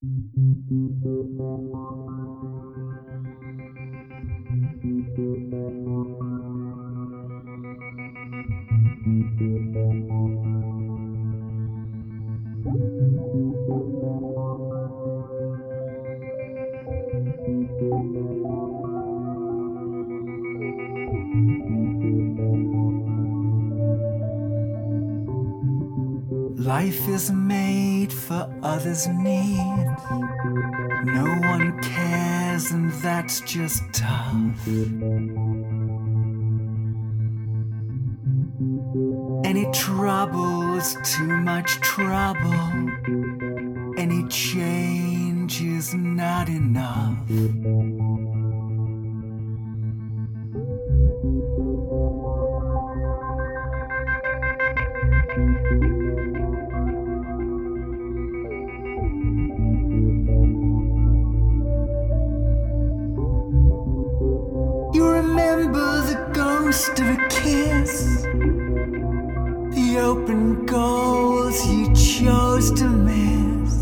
Life is made for others' need. No one cares, and that's just tough. Any trouble is too much trouble. Any change is not enough. You remember the ghost of a kiss, the open goals you chose to miss.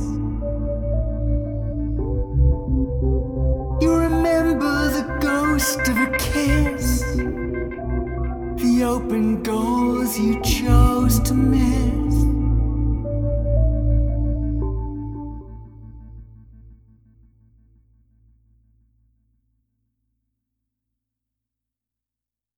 You remember the ghost of a kiss, the open goals you chose to miss.